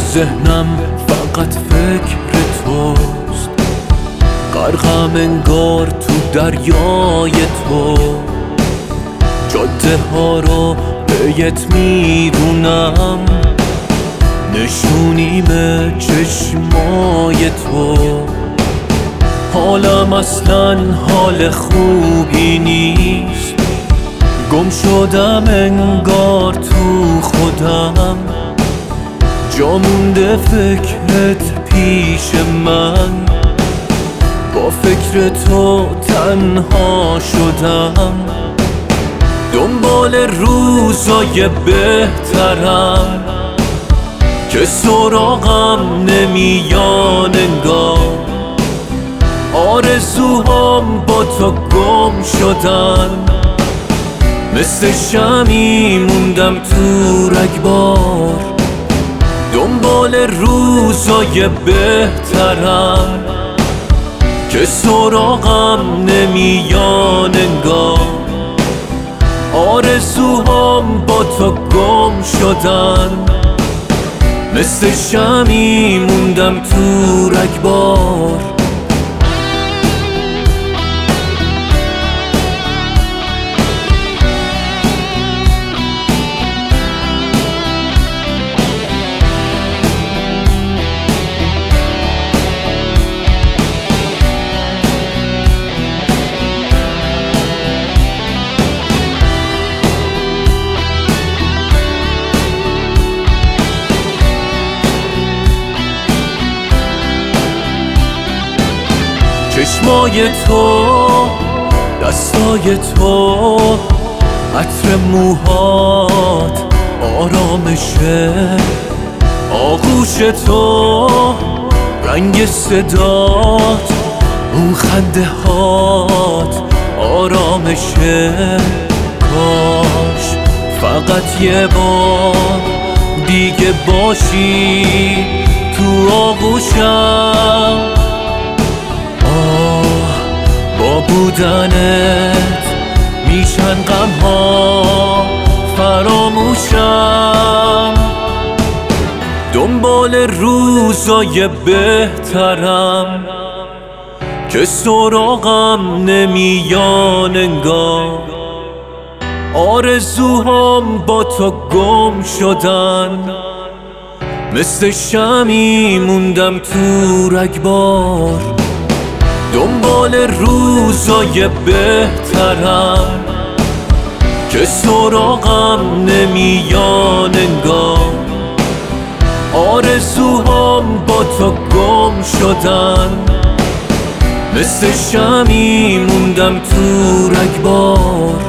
ذهنم فقط فکر توست، غرقم انگار تو دریای تو. جاده ها رو بهت میدونم، نشونیم چشمای تو. حالم اصلا حال خوبی نیست، گم شدم انگار تو خودم. جا مونده فکرت پیش من، با فکر تو تنها شدم. دنبال روزای بهترم که سراغم نمیان انگار. آرزوهام با تو گم شدن، مثل شمعی موندم تو رگبار. دنبال روزای بهترم که سراغم نمیان انگار. آرزوهام با تو گم شدن، مثل شمعی موندم تو رگبار. چشمای تو، دستای تو، عطر موهات، آرامشه، آغوش تو، رنگ صدات، اون خنده هات، آرامشه. کاش فقط یه بار دیگه باشی تو آغوشم. با بودنت میشن غمها فراموشم. دنبال روزای بهترم که سراغم نمیان انگار. آرزوهام با تو گم شدن، مثل شمعی موندم تو رگبار. دنبال روزای بهترم که سراغم نمیان انگار. آرزوهام با تو گم شدن، مثل شمعی موندم تو رگبار.